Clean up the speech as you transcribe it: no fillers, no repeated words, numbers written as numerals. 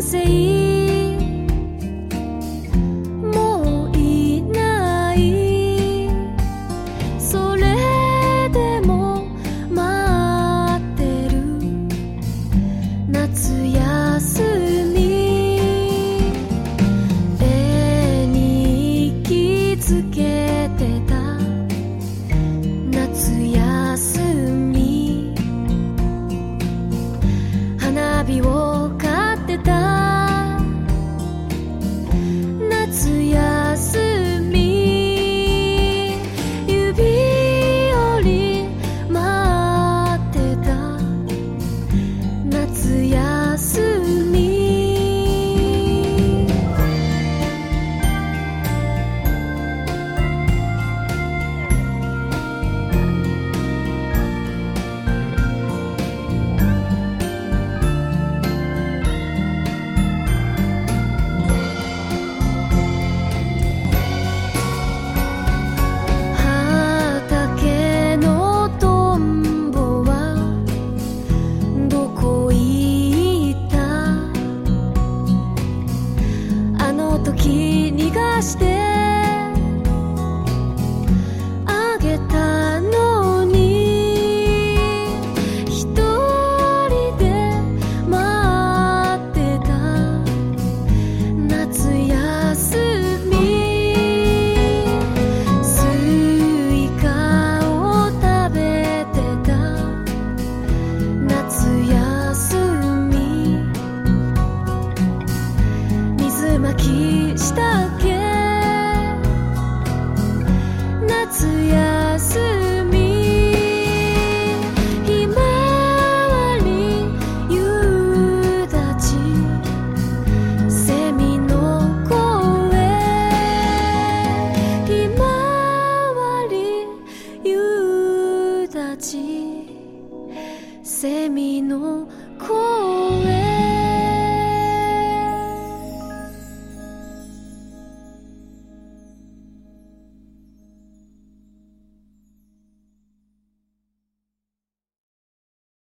生もういない。それでも待ってる夏休み。絵に気づけてた夏休み。花火を買ってた夏休み。指折り待ってた夏休み。畑のトンボはどこ行った。あの時逃がしてあげたのに。一人で待ってた夏休み。スイカを食べてた夏休み。水まきしたっけ夏休み。ひまわり夕立セミの声。ひまわり夕立セミの声。